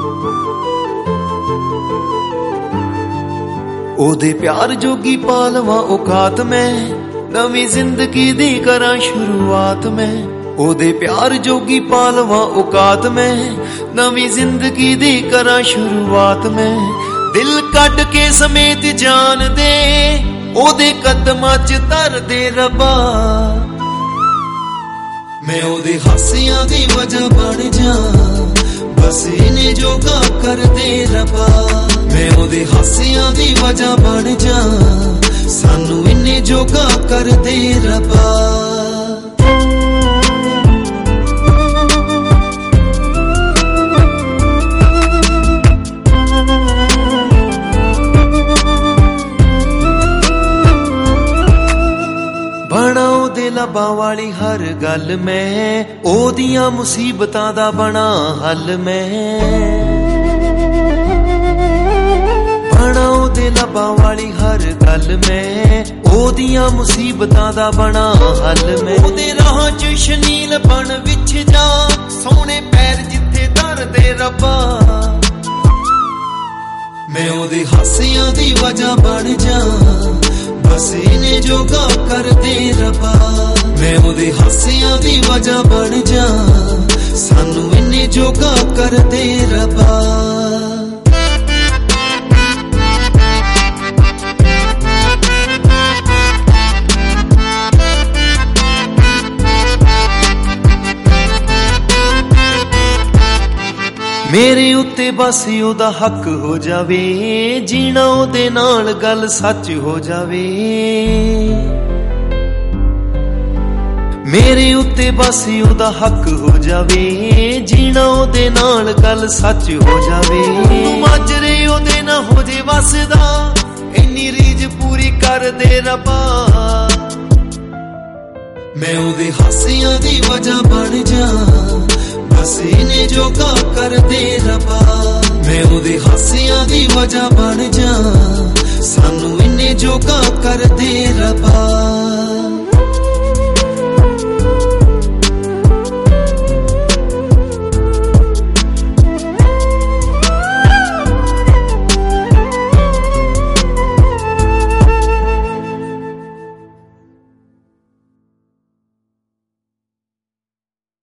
ओदे प्यार जोगी पालवा औकात मैं, नवी जिंदगी दी करा शुरुआत मैं। ओदे प्यार जोगी पालवा औकात मैं, नवी जिंदगी दी करा शुरुआत मैं। दिल कट के समेत जान दे, ओदे कदमां च धर दे रब्बा। मैं ओदे हासियां दी वजह बन जा, बस इन्हें जोगा कर दे रब्बा। मैं ओदे हासियां दी वजह बन जा, सानू इन्हें जोगा कर दे रब्बा। बना ओदे लबां वाली हर गल मैं, ओदियां मुसीबतां दा बना हल मैं। बना ओदे लबां वाली हर गल मैं, ओदियां मुसीबतां दा बना हल मैं। ओदे राह च शनील बन विच जा, सोने पैर जिथे धर दे रब्बा। मैं ओदे हासियां दी वजह बन जा, बस इन्हें जोगा कर दे रब्बा। मैं ओदे हासियां दी वजह बन जा, सानू इन्हें जोगा कर दे रब्बा। मेरे उत्ते बस ओदा हक हो जावे, जीना ओदे नाल गल सच हो जावे। मेरे उत्ते बस ओदा हक हो जावे, जीना ओदे नाल गल सच हो जावे। माजरे ओदे ना हो जे वसदा, इन्नी रीज पूरी कर दे रब्बा। मैं ओदे हासियां दी वजह बन जा, बस इन्हें जोगा कर दे रब्बा। मैं ओदे हासियां दी वजह बन जा, सानू इन्हें जोगा कर दे रब्बा।